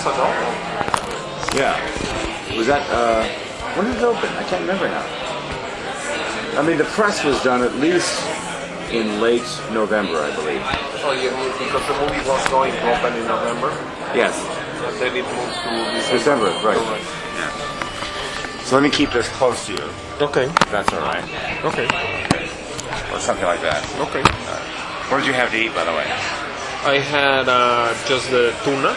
ago. Yeah. Was that, when did it open? I can't remember now. I mean, the press was done at least in late November, I believe. Oh, yeah, because the movie was going to open in November. Yes. And then it moved to December, right. Right. Yeah. So let me keep this close to you. Okay. If that's all right. Okay. Or something like that. Okay. What did you have to eat, by the way? I had just the tuna,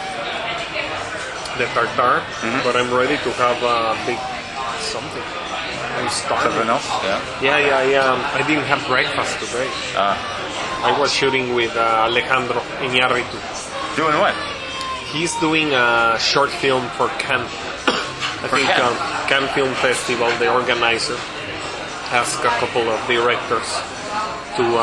the tartare, but I'm ready to have a big something. I'm starving. Something else? Yeah. Yeah. I didn't have breakfast today. I was shooting with Alejandro Iñárritu. Doing what? He's doing a short film for Cannes. I think Cannes Film Festival, the organizer, asked a couple of directors to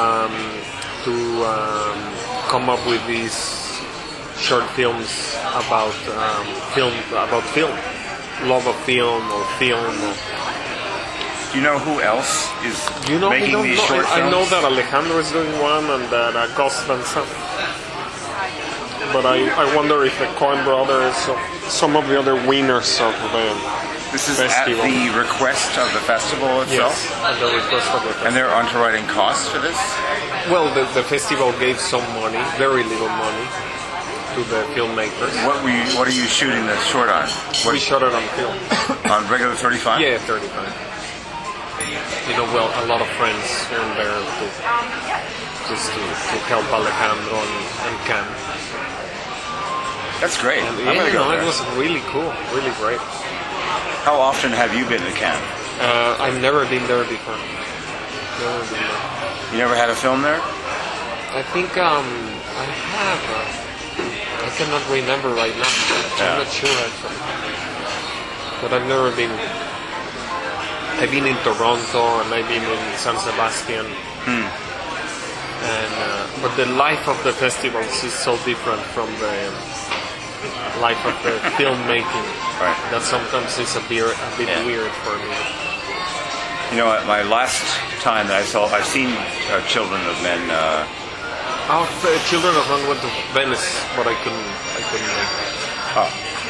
come up with these short films about film, love of film or film. Do you know who else is making these short films? I know that Alejandro is doing one and that Gus Van Sant. But I wonder if the Coen brothers, or some of the other winners of the This is festival. at the request of the festival itself? Yes, at the request of the festival. And they're underwriting costs for this? Well, the festival gave some money, very little money, to the filmmakers. What are you shooting this short on? We shot it on film. On regular 35? Yeah, 35. You know, well, a lot of friends here and there to help Alejandro and Cam. That's great. And I'm gonna go there. it was really cool, really great. How often have you been to Cannes? I've never been there before. Never been there. You never had a film there? I think I have. I cannot remember right now. I'm not sure actually. But I've never been. I've been in Toronto and I've been in San Sebastian. And but the life of the festivals is so different from the life of the filmmaking that sometimes it's a bit weird for me. You know, my last time that I've seen Children of Men. Children of Men went to Venice, but I couldn't make it. Oh.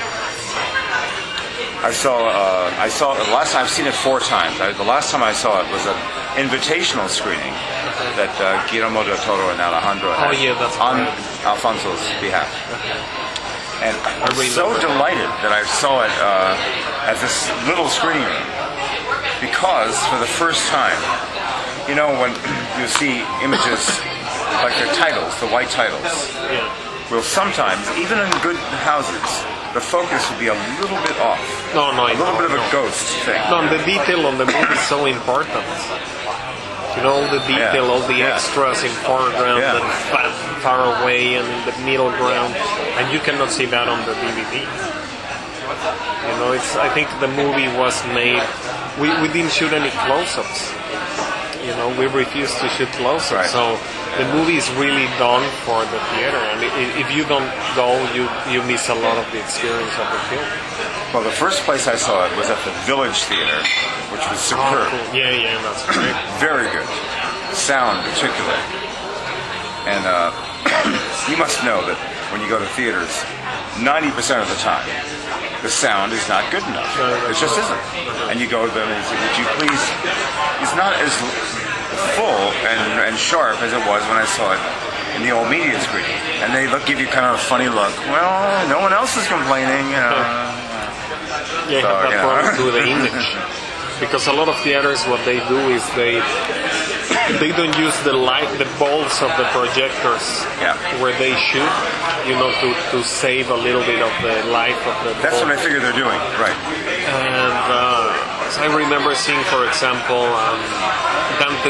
I saw the last time I've seen it 4 times. The last time I saw it was an invitational screening that Guillermo del Toro and Alejandro had on Alfonso's behalf. And I was so delighted that I saw it at this little screening room because for the first time, you know, when you see images like the titles, the white titles, well, sometimes even in good houses, the focus would be a little bit off. A little bit of a ghost thing. No, the detail on the movie is so important. You know, all the detail, all the extras in foreground and far away and in the middle ground, and you cannot see that on the DVD. You know, I think the movie was made. We didn't shoot any close-ups. You know, we refused to shoot close-ups. So the movie is really done for the theater, and if you don't go, you miss a lot of the experience of the film. Well, the first place I saw it was at the Village Theater, which was superb. Oh, cool. Yeah, that's great. Very good. Sound, particularly. And you must know that when you go to theaters, 90% of the time, the sound is not good enough. It just isn't. And you go there and say, would you please... It's not as full and sharp as it was when I saw it in the old media screening. And they give you kind of a funny look. Well, no one else is complaining, you know. Yeah, so, that problem to the image. Because a lot of theaters, what they do is they don't use the balls of the projectors where they shoot, you know, to save a little bit of the life of the That's ball. what I figure they're doing, right. And I remember seeing, for example, Dante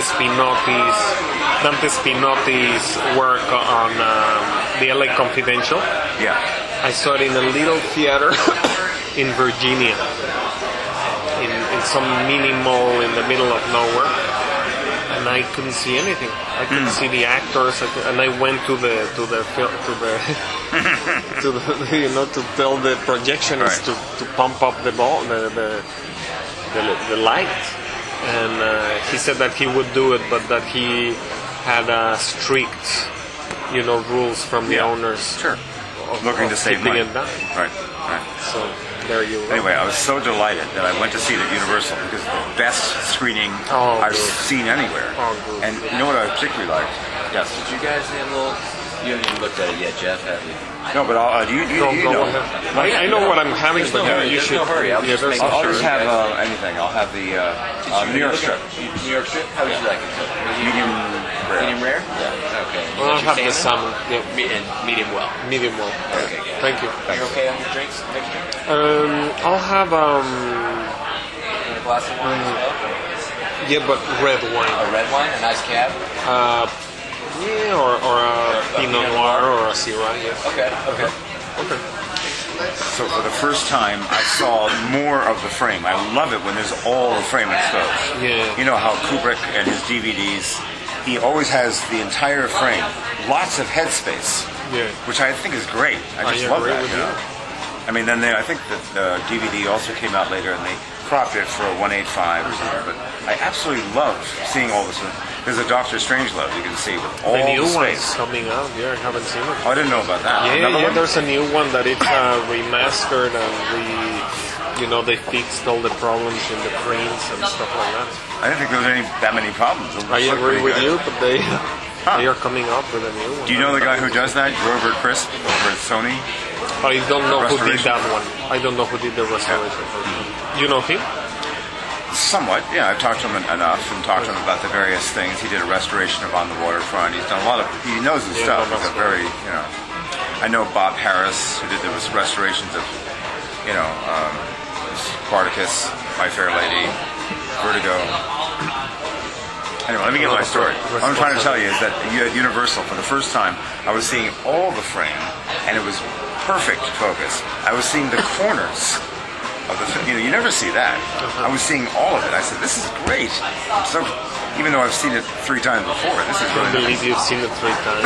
Spinotti's work on the LA Confidential. Yeah. I saw it in a little theater in Virginia, in some mini mall in the middle of nowhere, and I couldn't see anything. I couldn't see the actors, and I went to the you know, to tell the projectionist to pump up the ball, the light, and he said that he would do it, but that he had strict, you know, rules from the owners. Sure. looking to save money. It down. Right. So there you go. Anyway, I was so delighted that I went to see it at Universal because it's the best screening I've seen anywhere. And you know what I particularly liked? Yes. Did you guys handle? You haven't even looked at it yet, Jeff, have you? No, but you know. I know what I'm having, but you should. No hurry. I'll just have anything. I'll have the New York strip. New York strip? How would you like it? Medium rare. Medium rare? Yeah. Okay. Well, I'll have the salmon. Yeah. Medium well. Medium well. Okay. Good. Thank you. You're okay on your drinks? Mixture? I'll have a glass of wine as well? Yeah, but red wine. A red wine? A nice cab? Yeah, or a Pinot Noir or a Syrah, yes. Okay. So for the first time, I saw more of the frame. I love it when there's all the frame exposed. Yeah. You know how Kubrick and his DVDs, he always has the entire frame, lots of headspace, which I think is great. I just love that. You know? I mean, then I think that the DVD also came out later, and they cropped it for a 185 or something. But I absolutely love seeing all this. There's a Doctor Strangelove you can see with all the new space. one's coming out. Yeah, I haven't seen it. Oh, I didn't know about that. Yeah, there's a new one that it's remastered and they fixed all the problems in the prints and stuff like that. I didn't think there was that many problems. I agree with you, but they are coming up with a new one. Do you know the guy who does that, Grover Crisp, over at Sony? I don't know who did that one. I don't know who did the restoration. You know him? Somewhat, yeah. I've talked to him enough and talked to him about the various things. He did a restoration of On the Waterfront. He's done a lot of. He knows his stuff. He's a very, I know Bob Harris, who did the restorations of, Spartacus, My Fair Lady, Vertigo. Anyway, let me get my story. What I'm trying to tell you is that at Universal, for the first time, I was seeing all the frame, and it was perfect focus. I was seeing the corners of the film. You never see that. I was seeing all of it. I said, this is great. So, even though I've seen it 3 times before, this is really I believe you've seen it 3 times.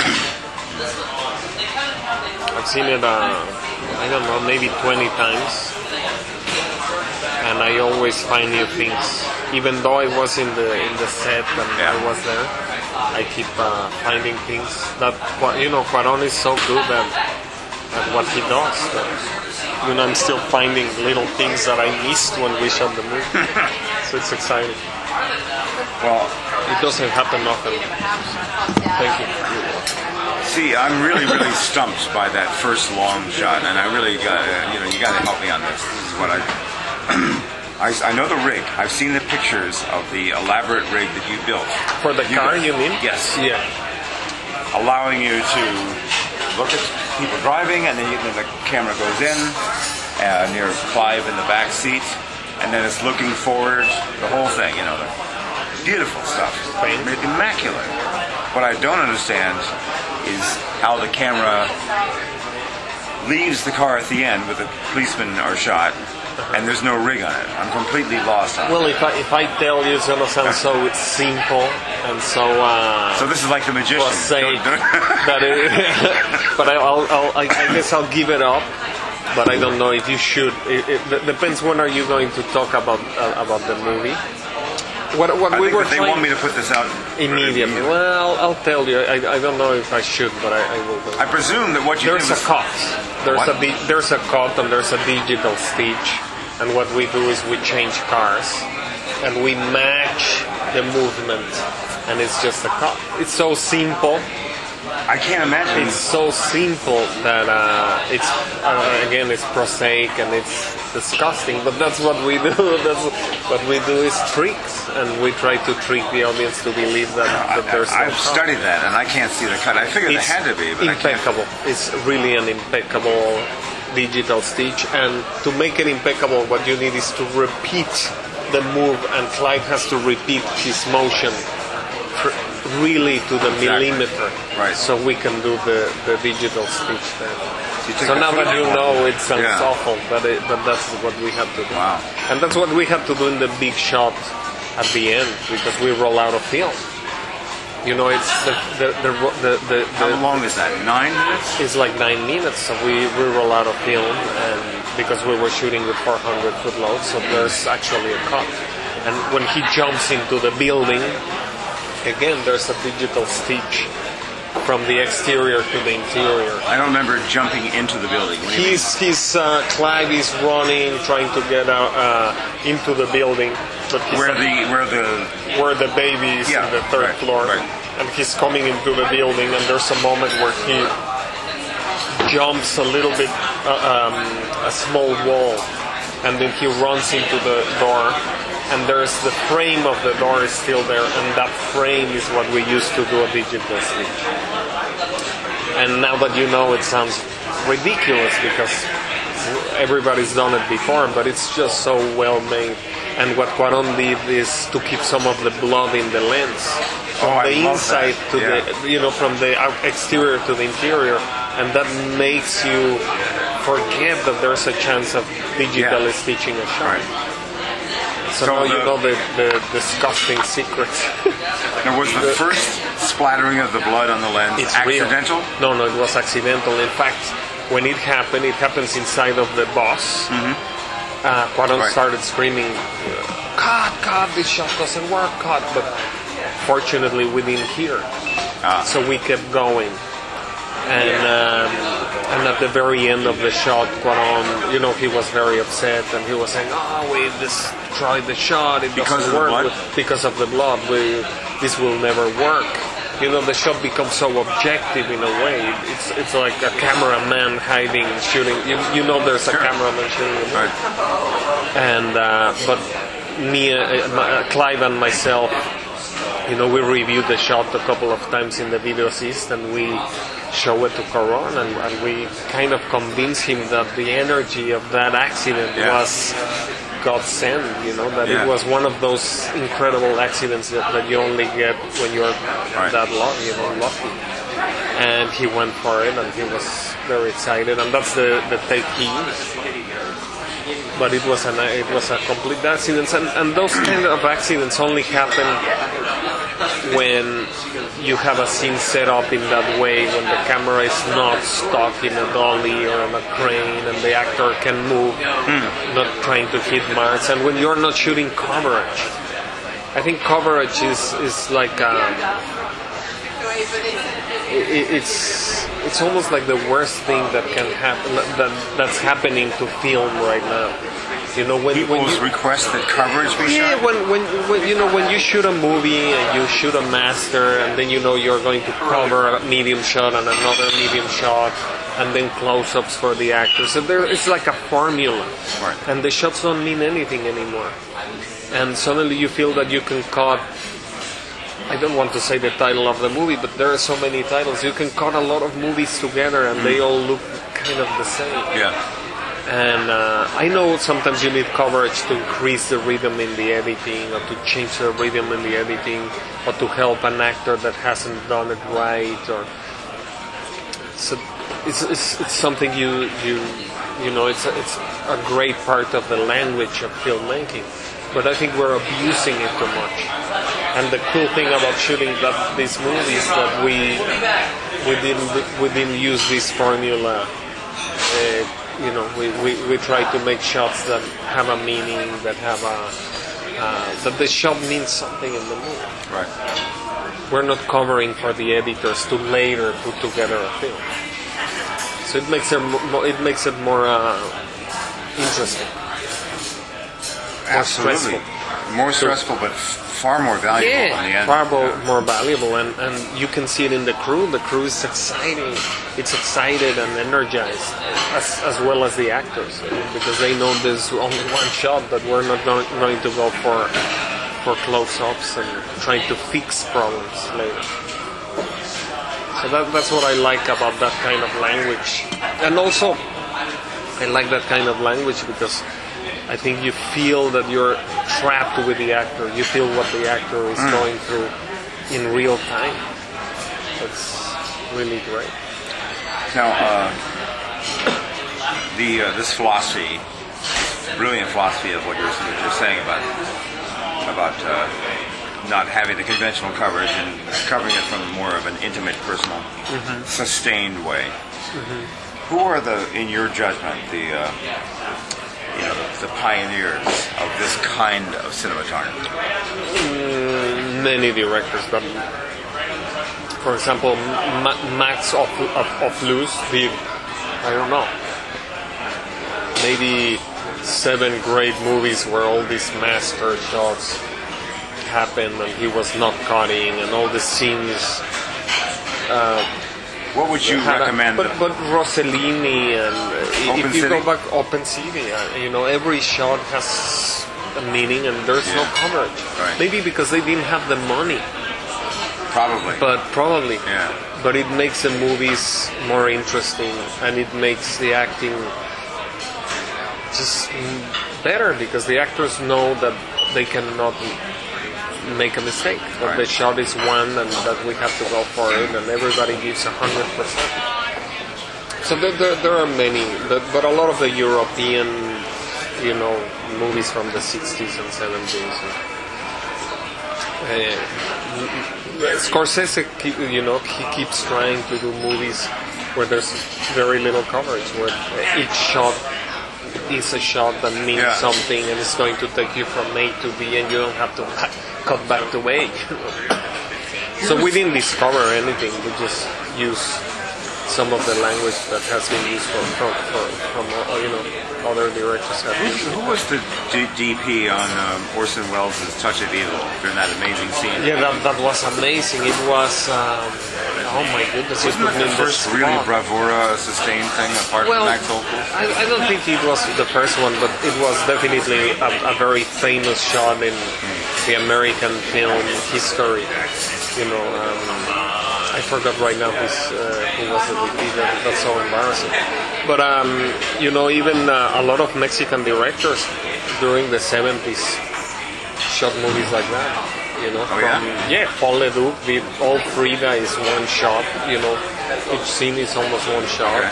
I've seen it, I don't know, maybe 20 times. And I always find new things. Even though I was in the set and I was there, I keep finding things that, Cuarón is so good at what he does. I'm still finding little things that I missed when we shot the movie. So it's exciting. Well, it doesn't happen often. Thank you. See, I'm really, really stumped by that first long shot, and I really got, you got to help me on this. This is what I know the rig. I've seen the pictures of the elaborate rig that you built. For the car, you mean? Yes. Yeah. Allowing you to look at people driving, and then the camera goes in near Clive in the back seat, and then it's looking forward, the whole thing, the beautiful stuff. Immaculate. What I don't understand is how the camera leaves the car at the end with the policemen are shot, and there's no rig on it. I'm completely lost on it. Well, if I tell you, it's gonna sound so simple and so. So this is like The Magician. But I guess I'll give it up. But I don't know if you should. It depends. When are you going to talk about the movie? What we were they want me to put this out immediately. Well, I'll tell you. I don't know if I should, but I will. I presume that what you there's did a cut. There's a cut and there's a digital stitch, and what we do is we change cars and we match the movement, and it's just a cut. It's so simple. I can't imagine. It's so simple that it's again it's prosaic and it's disgusting, but that's what we do. That's what we do is tricks, and we try to trick the audience to believe that there's. I've studied that, and I can't see the cut. I figured it had to be, but impeccable. It's really an impeccable digital stitch, and to make it impeccable, what you need is to repeat the move, and Clive has to repeat his motion. Really to the millimeter, right? So we can do the digital stitch there. So now that you know, it sounds awful, but that's what we have to do. Wow! And that's what we have to do in the big shot at the end, because we roll out of film. It's the How long is that? 9 minutes? It's like 9 minutes. So we roll out of film, and because we were shooting with 400 foot load, so there's actually a cut. And when he jumps into the building. Again, there's a digital stitch, from the exterior to the interior. I don't remember jumping into the building. Clive is running, trying to get into the building, but where the baby is in the third floor, and he's coming into the building, and there's a moment where he jumps a little bit, a small wall, and then he runs into the door. And there's the frame of the door is still there, and that frame is what we used to do a digital stitch. And now that you know, it sounds ridiculous because everybody's done it before, but it's just so well made. And what Cuarón did is to keep some of the blood in the lens, from the inside to the, from the exterior to the interior, and that makes you forget that there's a chance of digitally stitching a shot. So now you know the disgusting secrets. Now, was the first splattering of the blood on the lens accidental? Real. No, it was accidental. In fact, when it happens inside of the boss. Cuarón started screaming, "Cut, this shot doesn't work, cut." But fortunately, we didn't hear. So we kept going. And at the very end of the shot, Cuarón, he was very upset, and he was saying, we destroyed the shot, it doesn't work because of the blood, this will never work. The shot becomes so objective in a way. It's like a cameraman hiding, shooting. There's a cameraman shooting. Right. And but Clive and myself, we reviewed the shot a couple of times in the Video Assist, and we show it to Cuarón, and we kind of convince him that the energy of that accident was God sent, that it was one of those incredible accidents that you only get when you're that lucky. And he went for it, and he was very excited, and that's the take he used. But it was a complete accident, and those kind of accidents only happen when you have a scene set up in that way, when the camera is not stuck in a dolly or on a crane, and the actor can move, not trying to hit marks, and when you're not shooting coverage. I think coverage is like it's almost like the worst thing that can happen, that's happening to film right now. When you request that coverage be shot. When you shoot a movie and you shoot a master, and then you're going to cover a medium shot and another medium shot, and then close-ups for the actors. So it's like a formula, and the shots don't mean anything anymore. And suddenly you feel that you can cut. I don't want to say the title of the movie, but there are so many titles. You can cut a lot of movies together, and they all look kind of the same. Yeah. And I know sometimes you need coverage to increase the rhythm in the editing, or to change the rhythm in the editing, or to help an actor that hasn't done it right. Or so it's something it's a great part of the language of filmmaking. But I think we're abusing it too much. And the cool thing about shooting these movies is that we didn't use this formula. We try to make shots that have a meaning, that have that the shot means something in the movie. Right. We're not covering for the editors to later put together a film. So it makes it more interesting. Absolutely. More stressful, but far more valuable in the end. Far more valuable, and you can see it in the crew. The crew is exciting. It's excited and energized, as well as the actors, because they know there's only one shot, that we're not going to go for close-ups and trying to fix problems later. So that's what I like about that kind of language. And also, I like that kind of language because I think you feel that you're trapped with the actor. You feel what the actor is going through in real time. That's really great. Now, this philosophy, brilliant philosophy of what you're saying about not having the conventional coverage and covering it from more of an intimate, personal, sustained way. Mm-hmm. Who are in your judgment, the pioneers of this kind of cinematography? Many directors, but for example, Max of Luz did, I don't know, maybe 7 great movies where all these master shots happened and he was not cutting and all the scenes. What would you recommend? But Rossellini and if you go back, Open City, every shot has a meaning and there's no coverage. Right. Maybe because they didn't have the money. Probably. Yeah. But it makes the movies more interesting and it makes the acting just better because the actors know that they cannot make a mistake. That the shot is one and that we have to go for it and everybody gives 100%. So there are many, but a lot of the European, movies from the 60s and 70s. Scorsese, he keeps trying to do movies where there's very little coverage, where each shot is a shot that means something and it's going to take you from A to B and you don't have to cut back to A. So we didn't discover anything, we just use some of the language that has been used from other directors. Who was the DP on Orson Welles' Touch of Evil during that amazing scene? Yeah, that was amazing. It was, oh my goodness. Wasn't it the first really bravura sustained thing apart from Max Ophuls? I don't think it was the first one, but it was definitely a very famous shot in the American film history. I forgot right now who was the DP. That's so embarrassing. But even a lot of Mexican directors during the 70s shot movies like that. Paul Leduc did all Frida is one shot. Each scene is almost one shot,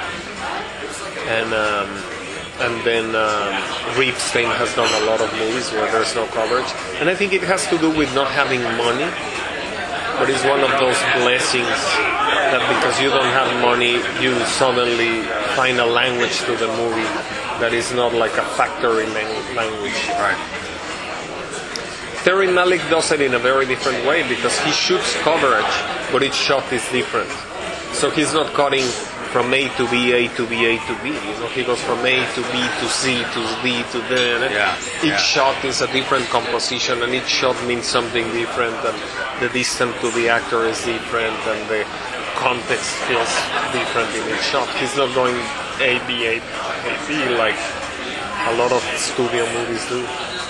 and then Ripstein has done a lot of movies where there's no coverage, and I think it has to do with not having money. But it's one of those blessings that because you don't have money, you suddenly find a language to the movie that is not like a factory language. Right. Terry Malick does it in a very different way because he shoots coverage, but each shot is different. So he's not cutting from A to B, A to B, A to B. He goes from A to B to C to D to D. Each shot is a different composition, and each shot means something different, and the distance to the actor is different, and the context feels different in each shot. He's not going A, B, A, B like a lot of studio movies do.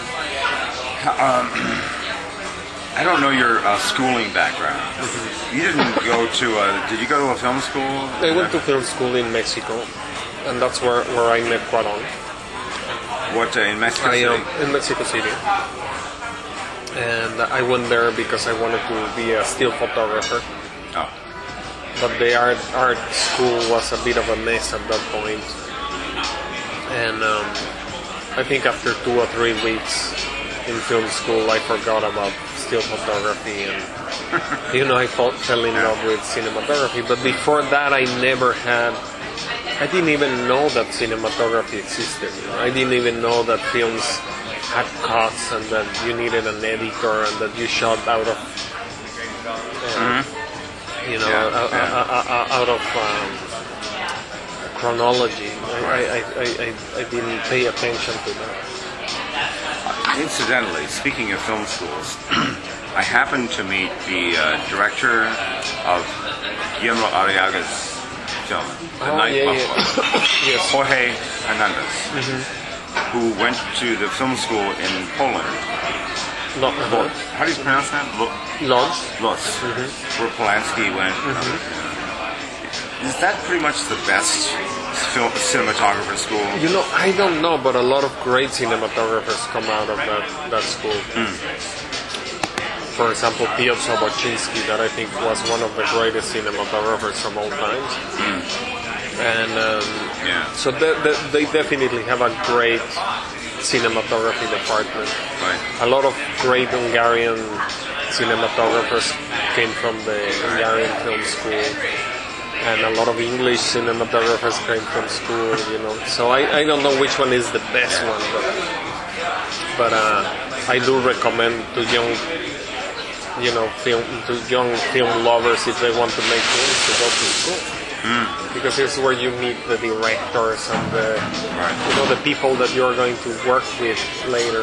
I don't know your schooling background. You didn't go to did you go to a film school? I went to film school in Mexico, and that's where I met Cuarón. What, in Mexico City? In Mexico City. And I went there because I wanted to be a still photographer. Oh. But the art school was a bit of a mess at that point. And I think after 2 or 3 weeks in film school, I forgot about still photography, and I fell in love with cinematography. But before that, I didn't even know that cinematography existed. I didn't even know that films had cuts and that you needed an editor and that you shot out of out of chronology. I didn't pay attention to that. Incidentally, speaking of film schools, I happened to meet the director of Guillermo Arriaga's film, The Night Buffalo, Yes. Jorge Hernandez, who went to the film school in Poland. How do you pronounce that? Lodz. Where Polanski went. Is that pretty much the best cinematographer school? I don't know, but a lot of great cinematographers come out of that school. For example, Piotr Sobocinski, that I think was one of the greatest cinematographers of all times. And so they definitely have a great cinematography department. Right. A lot of great Hungarian cinematographers came from the Hungarian film school. And a lot of English cinematographers came from school, So I don't know which one is the best one, but I do recommend to film to young film lovers if they want to make films to go to school. Because here's where you meet the directors and the people that you're going to work with later.